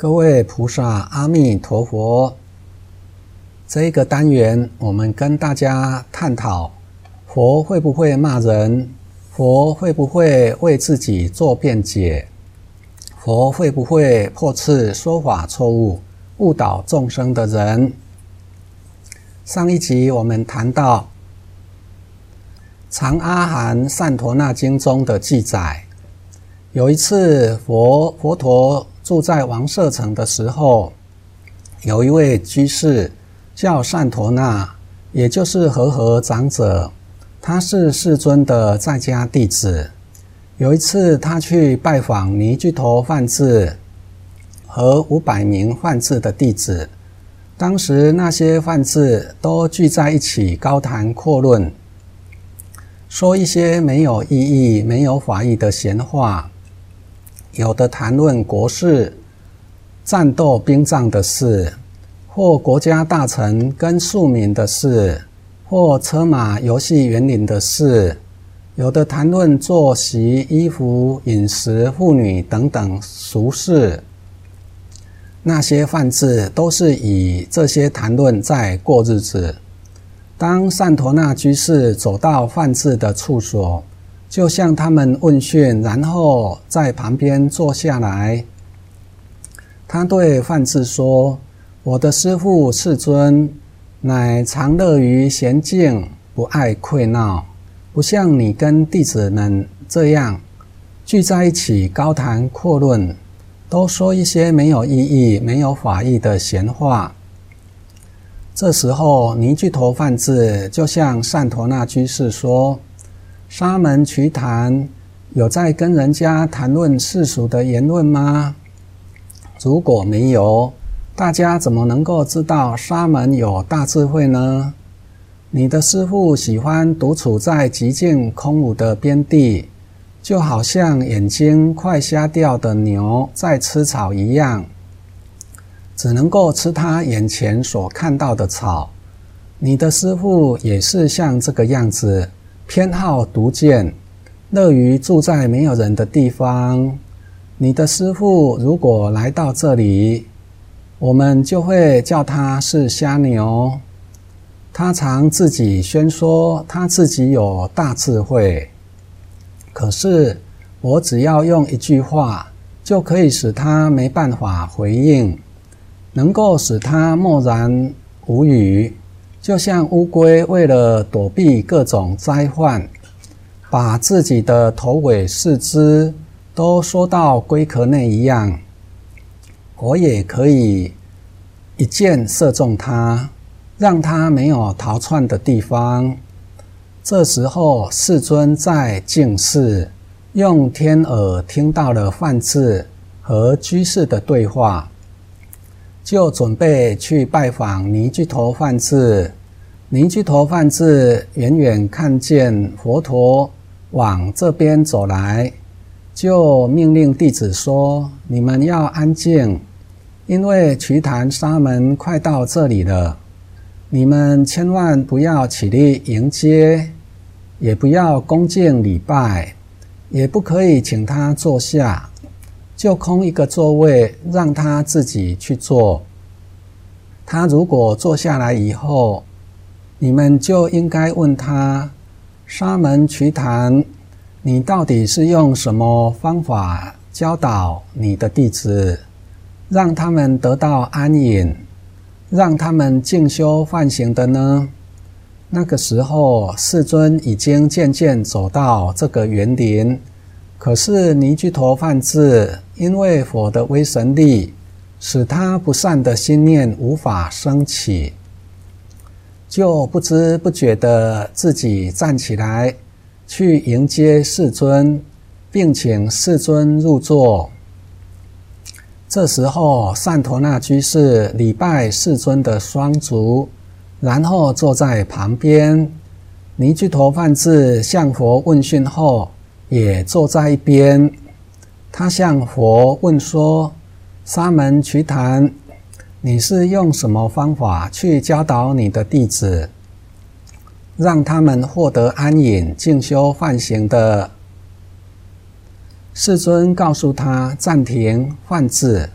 各位菩萨，阿弥陀佛。这一个单元，我们跟大家探讨：佛会不会骂人？佛会不会为自己做辩解？佛会不会破斥说法错误，误导众生的人？上一集我们谈到《长阿含善陀那经》中的记载，有一次佛陀住在王舍城的时候，有一位居士叫善陀那，也就是和合长者，他是世尊的在家弟子。有一次他去拜访尼居陀梵志和500名梵志的弟子，当时那些梵志都聚在一起高谈阔论，说一些没有意义、没有法义的闲话，有的谈论国事、战斗兵仗的事，或国家大臣跟庶民的事，或车马游戏园林的事，有的谈论作息、衣服、饮食、妇女等等俗事。那些梵志都是以这些谈论在过日子。当善陀那居士走到梵志的处所，就向他们问讯，然后在旁边坐下来。他对梵志说：“我的师父世尊，乃常乐于闲静，不爱溃闹，不像你跟弟子们这样聚在一起高谈阔论，都说一些没有意义、没有法义的闲话。”这时候，尼居陀梵志就向善陀那居士说：“沙门瞿昙有在跟人家谈论世俗的言论吗？如果没有，大家怎么能够知道沙门有大智慧呢？你的师父喜欢独处在寂静空无的边地，就好像眼睛快瞎掉的牛在吃草一样，只能够吃他眼前所看到的草。你的师父也是像这个样子，偏好独见，乐于住在没有人的地方。你的师父如果来到这里，我们就会叫他是瞎牛。他常自己宣说他自己有大智慧，可是我只要用一句话，就可以使他没办法回应，能够使他默然无语，就像乌龟为了躲避各种灾患，把自己的头尾四肢都缩到龟壳内一样。我也可以一箭射中他，让他没有逃窜的地方。这时候世尊在净室，用天耳听到了梵志和居士的对话，就准备去拜访尼居陀梵志。尼居陀梵志远远看见佛陀往这边走来，就命令弟子说：“你们要安静，因为瞿昙沙门快到这里了。你们千万不要起立迎接，也不要恭敬礼拜，也不可以请他坐下，就空一个座位，让他自己去坐。他如果坐下来以后，你们就应该问他：沙门瞿昙，你到底是用什么方法教导你的弟子，让他们得到安隐，让他们静修梵行的呢？”那个时候世尊已经渐渐走到这个园林，可是尼居陀梵志因为佛的威神力，使他不善的心念无法升起，就不知不觉地自己站起来去迎接世尊，并请世尊入座。这时候善陀那居士礼拜世尊的双足，然后坐在旁边。尼居陀梵志向佛问讯后，也坐在一边。他向佛问说：“沙门瞿昙，你是用什么方法去教导你的弟子，让他们获得安隐、静修梵行的？”世尊告诉他暂停梵志，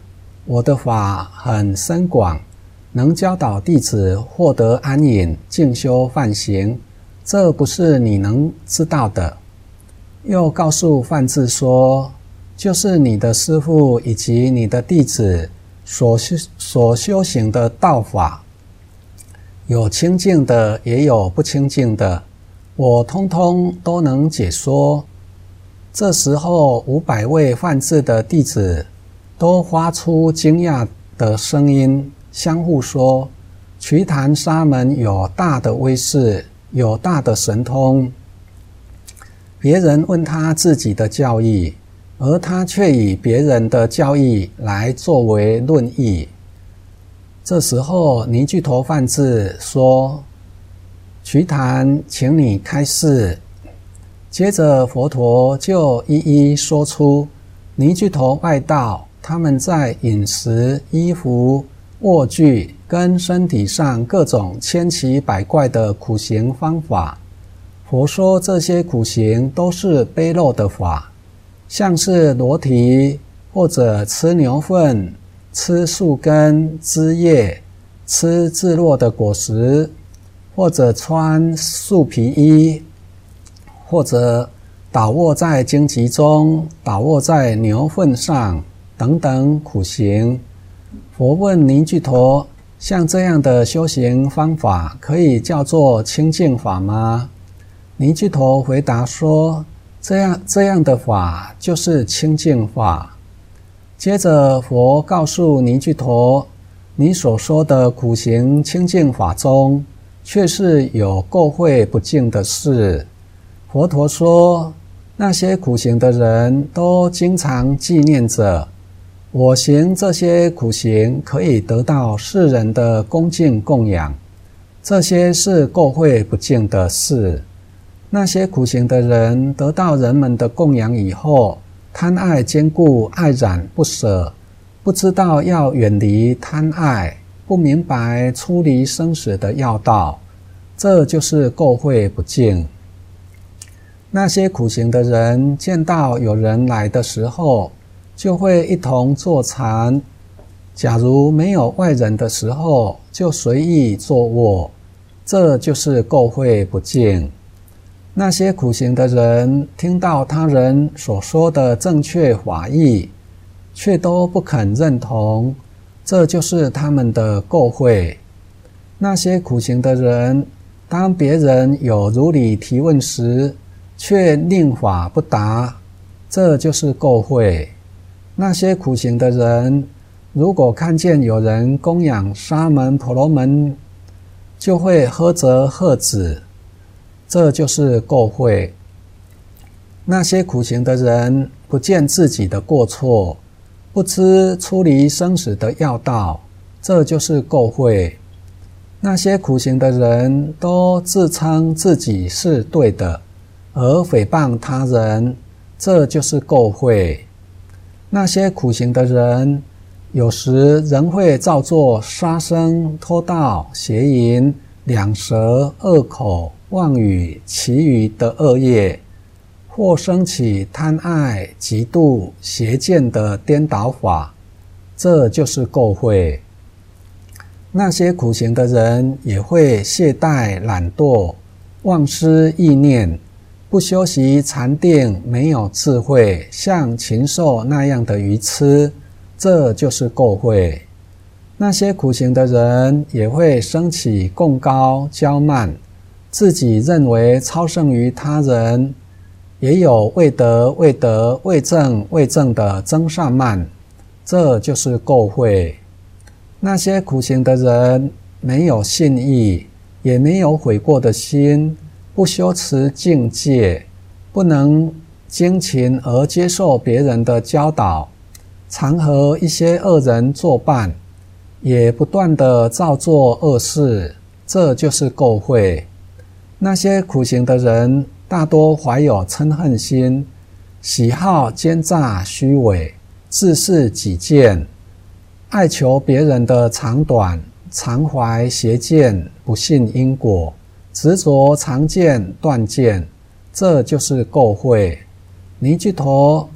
我的法很深广，能教导弟子获得安隐、静修梵行，这不是你能知道的。又告诉梵志说，就是你的师父以及你的弟子所修行的道法，有清净的，也有不清净的，我通通都能解说。这时候500位梵志的弟子都发出惊讶的声音，相互说，瞿昙沙门有大的威势，有大的神通。别人问他自己的教义，而他却以别人的教义来作为论议。这时候尼俱陀梵志说，瞿昙，请你开示。接着佛陀就一一说出尼俱陀外道他们在饮食、衣服、卧具跟身体上各种千奇百怪的苦行方法。佛说这些苦行都是卑陋的法，像是裸体，或者吃牛粪、吃树根、枝叶、吃自落的果实，或者穿树皮衣，或者倒卧在荆棘中，倒卧在牛粪上等等苦行。佛问尼俱陀，像这样的修行方法可以叫做清净法吗？尼俱陀回答说，这样的法就是清净法。接着佛告诉尼俱陀，你所说的苦行清净法中，却是有垢秽不净的事。佛陀说，那些苦行的人都经常纪念着，我行这些苦行可以得到世人的恭敬供养，这些是垢秽不净的事。那些苦行的人得到人们的供养以后，贪爱坚固，爱染不舍，不知道要远离贪爱，不明白出离生死的要道，这就是垢秽不净。那些苦行的人见到有人来的时候，就会一同坐禅，假如没有外人的时候，就随意坐卧，这就是垢秽不净。那些苦行的人听到他人所说的正确法义，却都不肯认同，这就是他们的垢秽。那些苦行的人，当别人有如理提问时，却令法不答，这就是垢秽。那些苦行的人，如果看见有人供养沙门婆罗门，就会呵责喝止，这就是垢秽。那些苦行的人不见自己的过错，不知出离生死的要道，这就是垢秽。那些苦行的人都自称自己是对的，而诽谤他人，这就是垢秽。那些苦行的人有时仍会造作杀生、偷盗、邪淫、两舌、恶口、妄语、绮语的恶业，或生起贪爱、嫉妒、邪见的颠倒法，这就是垢秽。那些苦行的人也会懈怠、懒惰、忘失意念，不修习禅定，没有智慧，像禽兽那样的愚痴，这就是垢秽。那些苦行的人也会生起贡高、骄慢，自己认为超胜于他人，也有未得、未得、未证、未证的增上慢，这就是垢秽。那些苦行的人没有信义，也没有悔过的心，不修持境界，不能精勤而接受别人的教导，常和一些恶人作伴，也不断地造作恶事，这就是垢秽。那些苦行的人大多怀有嗔恨心，喜好奸诈虚伪，自视己见，爱求别人的长短，常怀邪见，不信因果，执着常见断见，这就是垢秽。尼俱陀，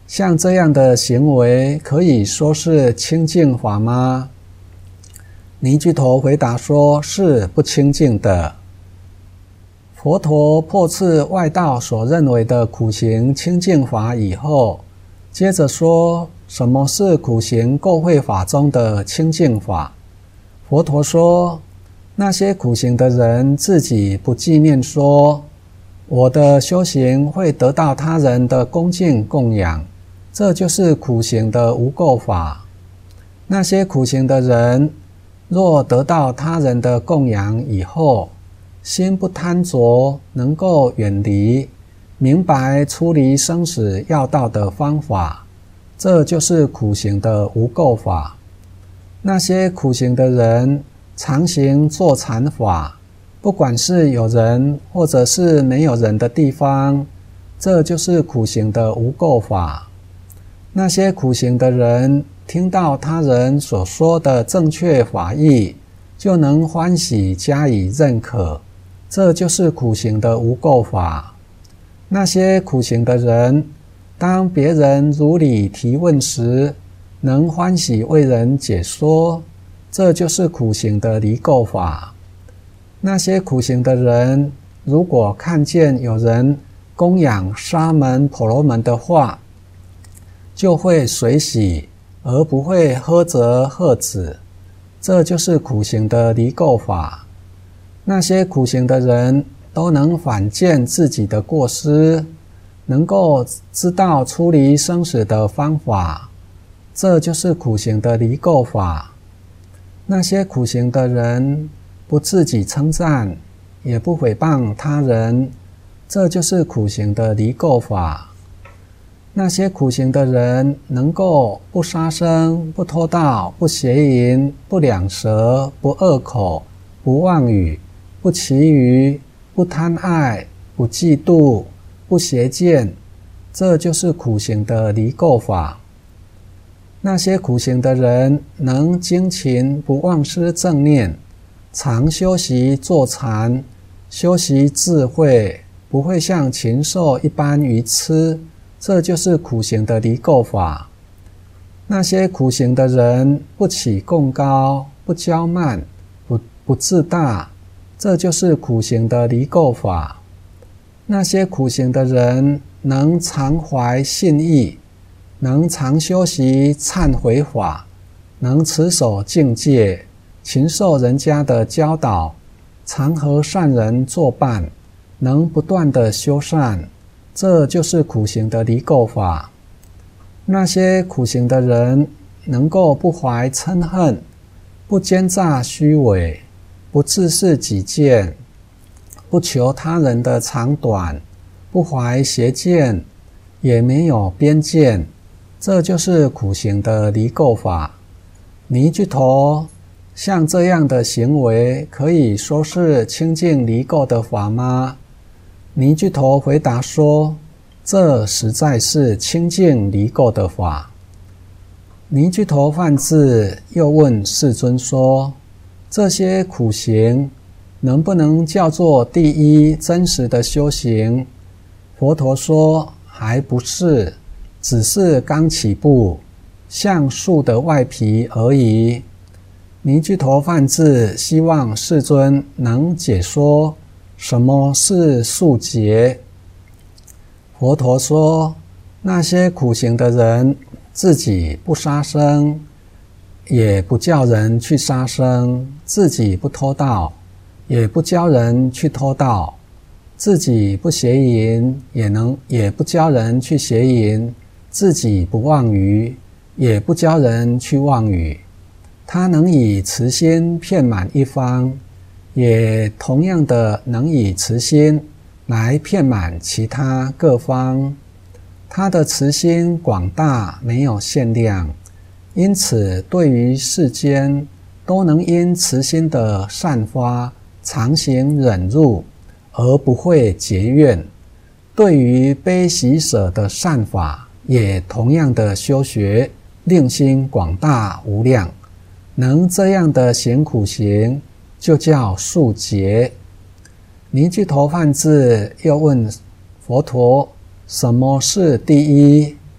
像这样的行为可以说是清净法吗？尼居陀回答说，是不清净的。佛陀破斥外道所认为的苦行清净法以后，接着说什么是苦行垢秽法中的清净法。佛陀说，那些苦行的人自己不纪念说，我的修行会得到他人的恭敬供养，这就是苦行的无垢法。那些苦行的人若得到他人的供养以后，心不贪着，能够远离，明白出离生死要道的方法，这就是苦行的无垢法。那些苦行的人常行坐禅法，不管是有人或者是没有人的地方，这就是苦行的无垢法。那些苦行的人听到他人所说的正确法义，就能欢喜加以认可，这就是苦行的无垢法。那些苦行的人，当别人如理提问时，能欢喜为人解说，这就是苦行的离垢法。那些苦行的人，如果看见有人供养沙门婆罗门的话，就会随喜，而不会呵责喝止，这就是苦行的离垢法。那些苦行的人都能反见自己的过失，能够知道出离生死的方法，这就是苦行的离垢法。那些苦行的人不自己称赞，也不诽谤他人，这就是苦行的离垢法。那些苦行的人能够不杀生、不偷盗、不邪淫、不两舌、不恶口、不妄语、不绮语、不贪爱、不嫉妒、不邪见，这就是苦行的离垢法。那些苦行的人能精勤不忘失正念，常修习坐禅，修习智慧，不会像禽兽一般愚痴，这就是苦行的离垢法。那些苦行的人不起贡高，不骄慢，不自大，这就是苦行的离垢法。那些苦行的人能常怀信义，能常修习忏悔法，能持守境界，勤受人家的教导，常和善人作伴，能不断的修善，这就是苦行的离垢法。那些苦行的人能够不怀嗔恨，不奸诈虚伪，不自视己见，不求他人的长短，不怀邪见，也没有边见，这就是苦行的离垢法。尼居陀，像这样的行为可以说是清净离垢的法吗？尼居陀回答说，这实在是清净离垢的法。尼居陀梵志又问世尊说，这些苦行能不能叫做第一真实的修行？佛陀说，还不是，只是刚起步，像树的外皮而已。尼居陀梵志希望世尊能解说什么是树结。佛陀说，那些苦行的人自己不杀生，也不叫人去杀生，自己不偷盗，也不教人去偷盗，自己不邪淫，也不教人去邪淫，自己不妄语，也不教人去妄语。他能以慈心遍满一方，也同样的能以慈心来遍满其他各方。他的慈心广大，没有限量，因此对于世间都能因慈心的散发，常行忍辱，而不会结怨。对于悲喜舍的善法，也同样的修学，令心广大无量。能这样的行苦行，就叫速结。尼居陀梵志又问佛陀，什么是第一？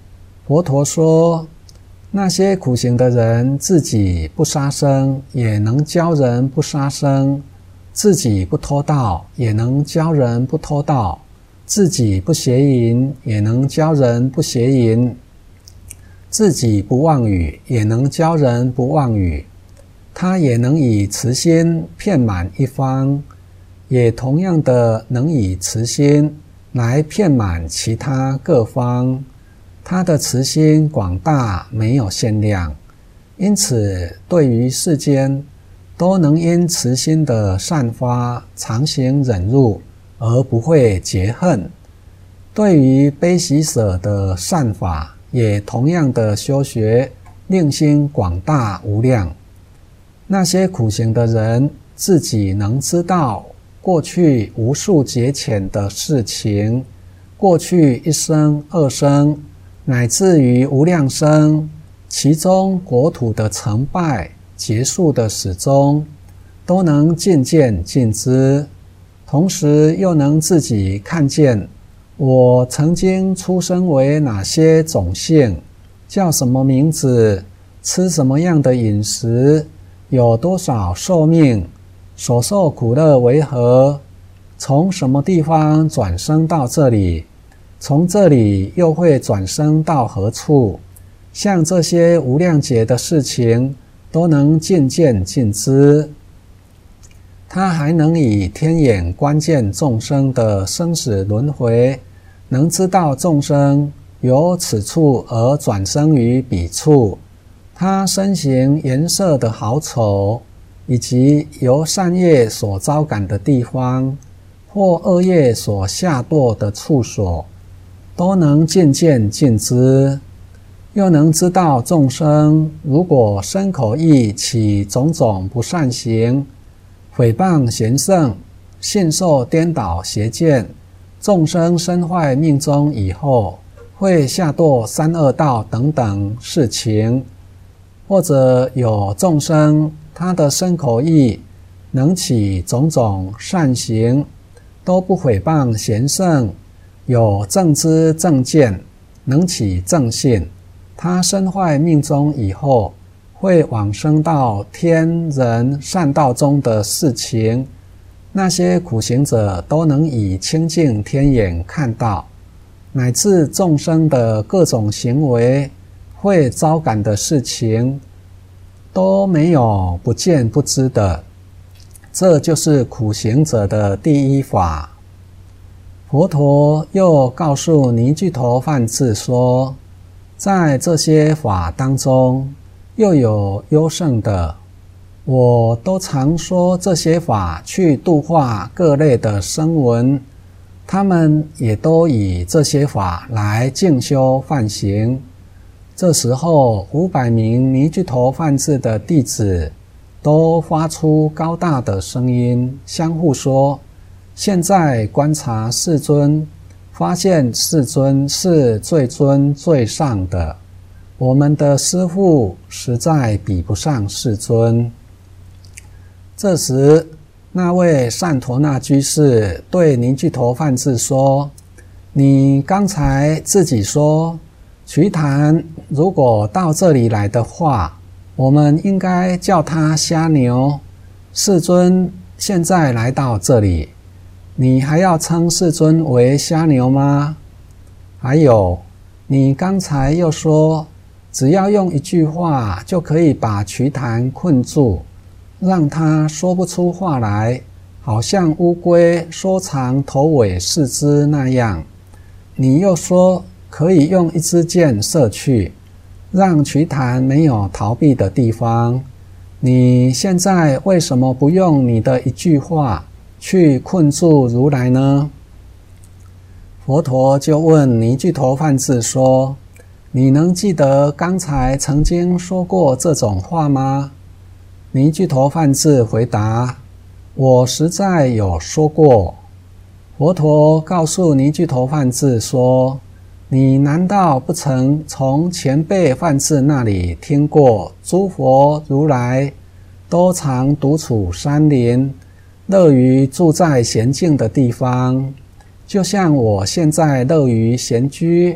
佛陀说，那些苦行的人自己不杀生，也能教人不杀生；自己不偷盗，也能教人不偷盗；自己不邪淫，也能教人不邪淫；自己不妄语，也能教人不妄语。他也能以慈心遍满一方，也同样的能以慈心来遍满其他各方。他的慈心广大，没有限量，因此对于世间都能因慈心的散发常行忍辱而不会结恨。对于悲喜舍的善法，也同样的修学令心广大无量。那些苦行的人自己能知道过去无数劫前的事情，过去一生二生乃至于无量生，其中国土的成败结束的始终，都能尽见尽知，同时又能自己看见我曾经出生为哪些种姓，叫什么名字，吃什么样的饮食，有多少寿命，所受苦乐为何，从什么地方转生到这里，从这里又会转生到何处，像这些无量劫的事情都能尽见尽知。他还能以天眼观见众生的生死轮回，能知道众生由此处而转生于彼处，他身形颜色的好丑，以及由善业所招感的地方，或恶业所下堕的处所，都能尽见尽知。又能知道众生如果身口意起种种不善行，毁谤贤圣，信受颠倒邪见，众生身坏命终以后，会下堕三恶道等等事情。或者有众生，他的身口意能起种种善行，都不毁谤贤圣，有正知正见，能起正信，他身坏命终以后，会往生到天人善道中的事情，那些苦行者都能以清净天眼看到，乃至众生的各种行为会招感的事情，都没有不见不知的。这就是苦行者的第一法。佛陀又告诉尼俱陀梵志说，在这些法当中，又有优胜的，我都常说这些法去度化各类的声闻，他们也都以这些法来静修梵行。这时候500名尼俱陀梵志的弟子都发出高大的声音，相互说，现在观察世尊，发现世尊是最尊最上的，我们的师父实在比不上世尊。这时那位善陀那居士对尼俱陀梵志说，你刚才自己说瞿昙如果到这里来的话，我们应该叫他瞎牛。世尊现在来到这里，你还要称世尊为瞎牛吗？还有，你刚才又说，只要用一句话就可以把瞿昙困住，让他说不出话来，好像乌龟缩长头尾四肢那样。你又说可以用一支箭射去，让瞿昙没有逃避的地方。你现在为什么不用你的一句话去困住如来呢？佛陀就问尼俱陀梵志说，你能记得刚才曾经说过这种话吗？尼俱陀梵志回答，我实在有说过。佛陀告诉尼俱陀梵志说，你难道不曾从前辈梵志那里听过诸佛如来都常独处山林，乐于住在闲静的地方，就像我现在乐于闲居，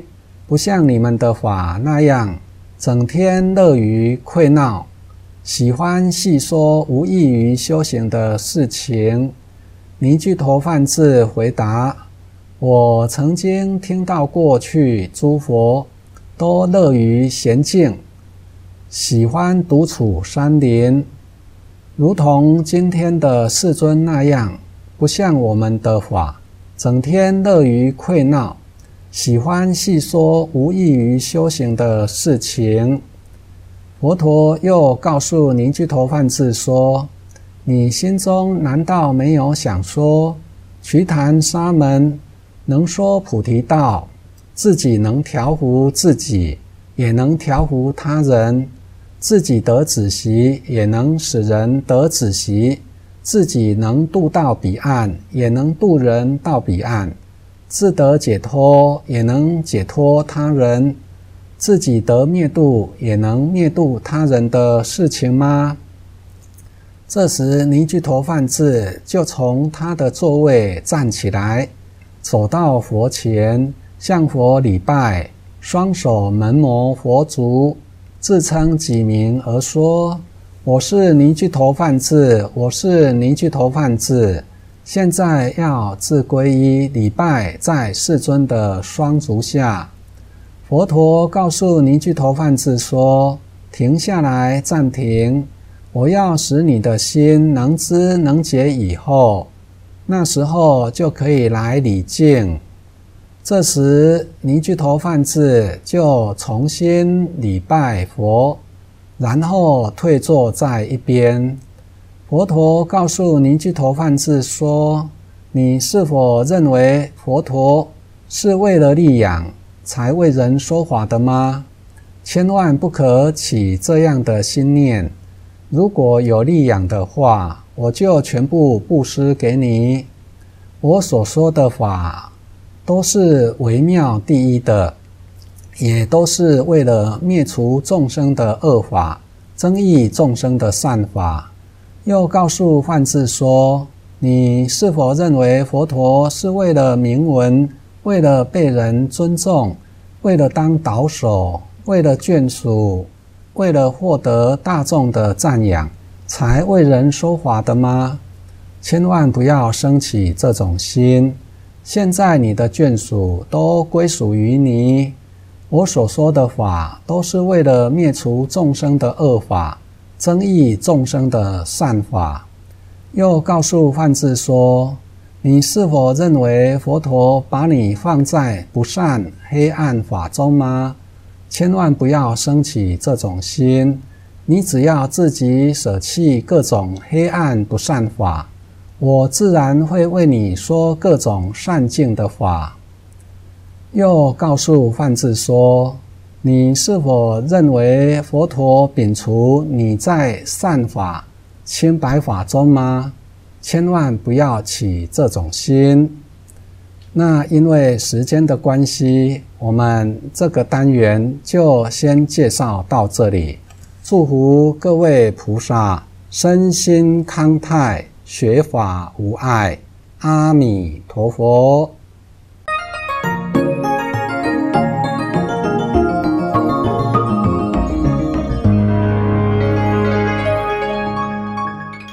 不像你们的法那样整天乐于诲闹，喜欢细说无益于修行的事情。尼俱陀梵志回答：我曾经听到过去诸佛都乐于闲静，喜欢独处山林，如同今天的世尊那样，不像我们的法整天乐于诲闹，喜欢细说无益于修行的事情。佛陀又告诉尼俱陀梵志说：你心中难道没有想说，瞿昙沙门能说菩提道，自己能调伏自己，也能调伏他人，自己得止息，也能使人得止息，自己能渡到彼岸，也能渡人到彼岸，自得解脱，也能解脱他人，自己得灭度，也能灭度他人的事情吗？这时尼俱陀梵志就从他的座位站起来，走到佛前，向佛礼拜，双手蒙摩佛足，自称己名而说：我是尼俱陀梵志，我是尼俱陀梵志，现在要自皈依礼拜在世尊的双足下。佛陀告诉尼俱陀梵志说：停下来，暂停，我要使你的心能知能觉以后，那时候就可以来礼敬。这时尼俱陀梵志就重新礼拜佛，然后退坐在一边。佛陀告诉尼俱陀梵志说：你是否认为佛陀是为了利养才为人说法的吗？千万不可起这样的心念。如果有利养的话，我就全部布施给你。我所说的法都是微妙第一的，也都是为了灭除众生的恶法，增益众生的善法。又告诉梵志说：你是否认为佛陀是为了名闻，为了被人尊重，为了当导首，为了眷属，为了获得大众的赞扬，才为人说法的吗？千万不要生起这种心。现在你的眷属都归属于你，我所说的法都是为了灭除众生的恶法，增益众生的善法。又告诉梵志说：你是否认为佛陀把你放在不善黑暗法中吗？千万不要生起这种心。你只要自己舍弃各种黑暗不善法，我自然会为你说各种善净的法。又告诉梵志说：你是否认为佛陀摒除你在善法清白法中吗？千万不要起这种心。那因为时间的关系，我们这个单元就先介绍到这里。祝福各位菩萨身心康泰，学法无碍。阿弥陀佛。